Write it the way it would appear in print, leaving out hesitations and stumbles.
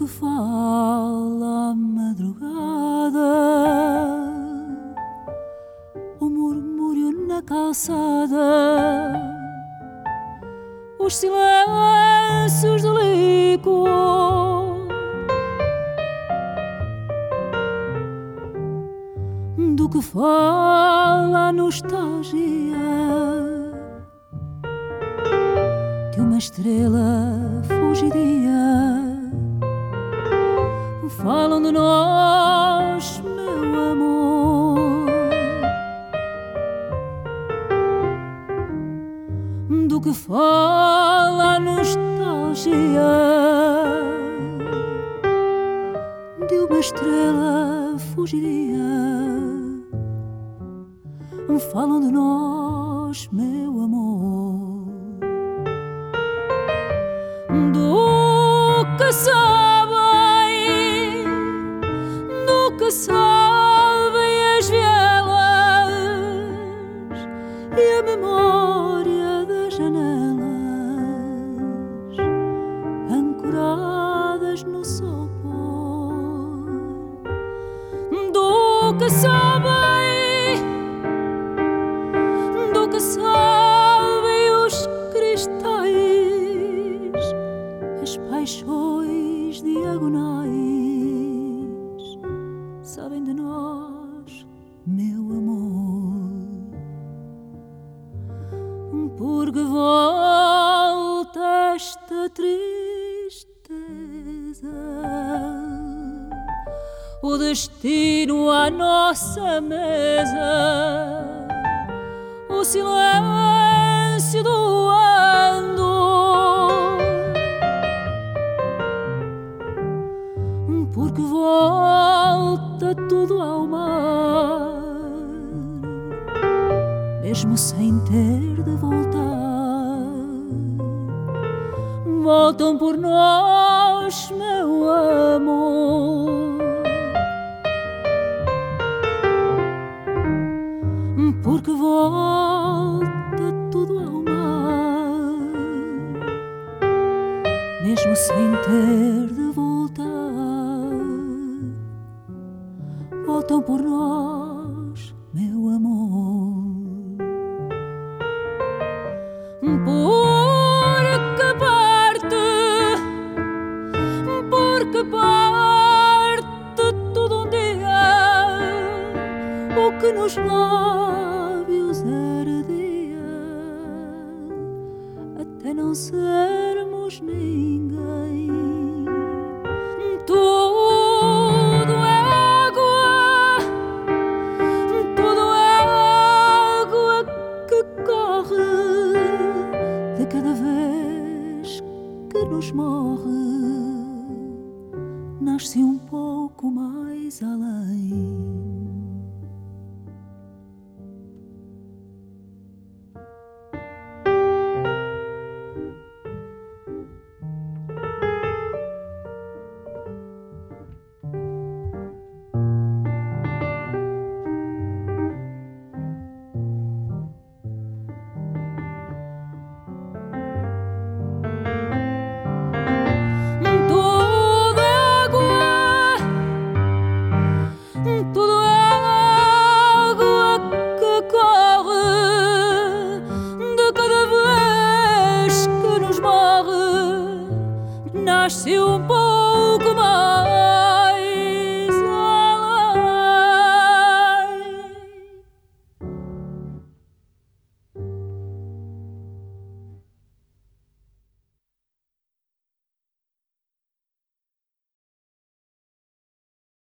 que fala a madrugada, o murmúrio na calçada, os silêncios do licor, do que fala a nostalgia de uma estrela fugidia. Falam de nós, meu amor, do que fala a nostalgia de uma estrela fugidia. Falam de nós, meu amor, do que sabem, do que sabem as vielas e a memória das janelas ancoradas no sopor, do que sabem, que sabem os cristais, as paixões diagonais, sabem de nós, meu amor, porque volta esta tristeza, o destino à nossa mesa, o silêncio do ando, porque volta tudo ao mar, mesmo sem ter de voltar. Voltam por nós, meu amor, porque volta tudo ao mar, mesmo sem ter de voltar. Voltam por nós, meu amor, porque parte tudo um dia, o que nos lábios ardia, até não sermos ninguém. Tudo é água, tudo é água que corre de cada vez que nos morre, nasce um pouco mais além. Nasce um